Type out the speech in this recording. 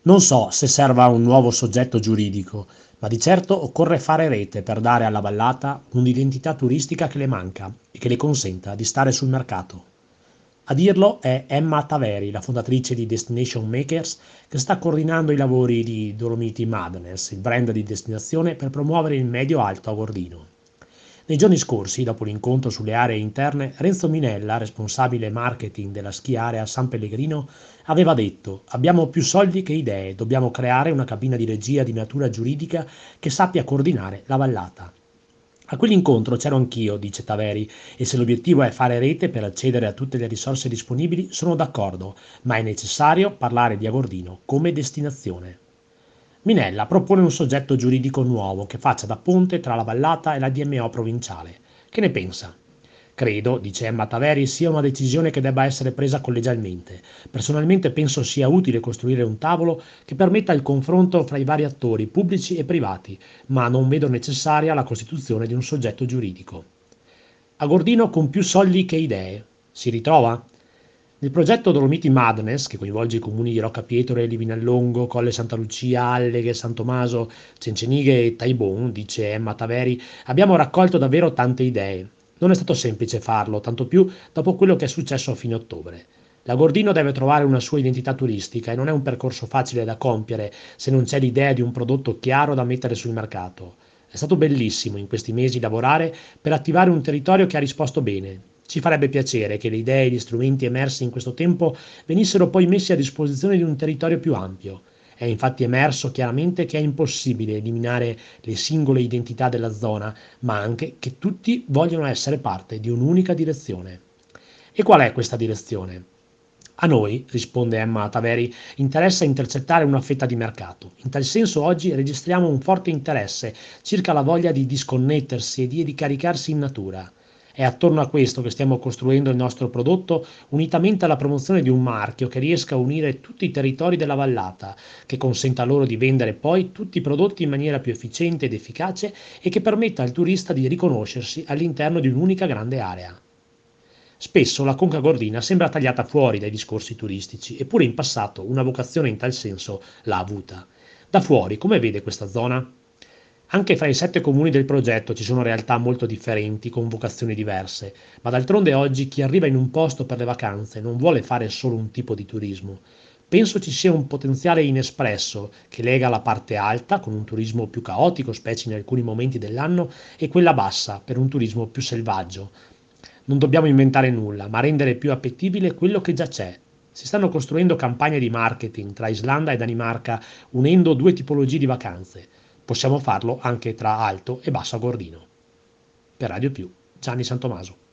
Non so se serva un nuovo soggetto giuridico, ma di certo occorre fare rete per dare alla vallata un'identità turistica che le manca e che le consenta di stare sul mercato. A dirlo è Emma Taveri, la fondatrice di Destination Makers, che sta coordinando i lavori di Dolomiti Madness, il brand di destinazione per promuovere il medio-alto agordino. Nei giorni scorsi, dopo l'incontro sulle aree interne, Renzo Minella, responsabile marketing della ski area San Pellegrino, aveva detto: abbiamo più soldi che idee, dobbiamo creare una cabina di regia di natura giuridica che sappia coordinare la vallata. A quell'incontro c'ero anch'io, dice Taveri, e se l'obiettivo è fare rete per accedere a tutte le risorse disponibili, sono d'accordo, ma è necessario parlare di Agordino come destinazione. Minella propone un soggetto giuridico nuovo che faccia da ponte tra la vallata e la DMO provinciale. Che ne pensa? Credo, dice Emma Taveri, sia una decisione che debba essere presa collegialmente. Personalmente penso sia utile costruire un tavolo che permetta il confronto fra i vari attori pubblici e privati, ma non vedo necessaria la costituzione di un soggetto giuridico. Agordino con più soldi che idee. Si ritrova? Nel progetto Dolomiti Madness, che coinvolge i comuni di Roccapietore, Livinallongo, Colle Santa Lucia, Alleghe, San Tommaso, Cencenighe e Taibon, dice Emma Taveri, abbiamo raccolto davvero tante idee. Non è stato semplice farlo, tanto più dopo quello che è successo a fine ottobre. L'Agordino deve trovare una sua identità turistica e non è un percorso facile da compiere se non c'è l'idea di un prodotto chiaro da mettere sul mercato. È stato bellissimo in questi mesi lavorare per attivare un territorio che ha risposto bene. Ci farebbe piacere che le idee e gli strumenti emersi in questo tempo venissero poi messi a disposizione di un territorio più ampio. È infatti emerso chiaramente che è impossibile eliminare le singole identità della zona, ma anche che tutti vogliono essere parte di un'unica direzione. E qual è questa direzione? A noi, risponde Emma Taveri, interessa intercettare una fetta di mercato. In tal senso oggi registriamo un forte interesse circa la voglia di disconnettersi e di ricaricarsi in natura. È attorno a questo che stiamo costruendo il nostro prodotto, unitamente alla promozione di un marchio che riesca a unire tutti i territori della vallata, che consenta loro di vendere poi tutti i prodotti in maniera più efficiente ed efficace e che permetta al turista di riconoscersi all'interno di un'unica grande area. Spesso la conca gordina sembra tagliata fuori dai discorsi turistici, eppure in passato una vocazione in tal senso l'ha avuta. Da fuori, come vede questa zona? Anche fra i 7 comuni del progetto ci sono realtà molto differenti, con vocazioni diverse, ma d'altronde oggi chi arriva in un posto per le vacanze non vuole fare solo un tipo di turismo. Penso ci sia un potenziale inespresso che lega la parte alta, con un turismo più caotico, specie in alcuni momenti dell'anno, e quella bassa, per un turismo più selvaggio. Non dobbiamo inventare nulla, ma rendere più appetibile quello che già c'è. Si stanno costruendo campagne di marketing tra Islanda e Danimarca, unendo due tipologie di vacanze. Possiamo farlo anche tra Alto e Basso Agordino. Per Radio Più, Gianni Santomaso.